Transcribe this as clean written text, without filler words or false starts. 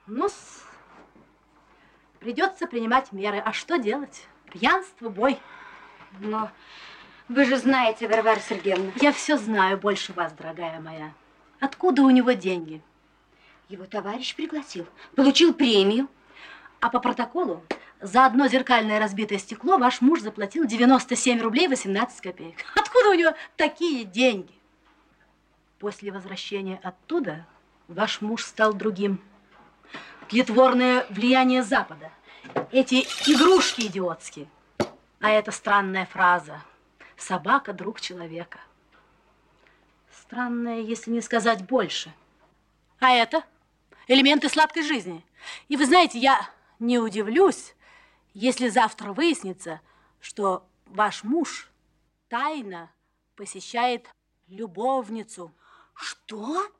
Ну-с, придется принимать меры. А что делать? Пьянство, бой. Но вы же знаете, Варвара Сергеевна. Я все знаю больше вас, дорогая моя. Откуда у него деньги? Его товарищ пригласил, получил премию. А по протоколу за одно зеркальное разбитое стекло ваш муж заплатил 97 рублей 18 копеек. Откуда у него такие деньги? После возвращения оттуда ваш муж стал другим. Тлетворное влияние Запада. Эти игрушки идиотские. А это странная фраза. Собака – друг человека. Странная, если не сказать больше. А это элементы сладкой жизни. И вы знаете, я не удивлюсь, если завтра выяснится, что ваш муж тайно посещает любовницу. Что?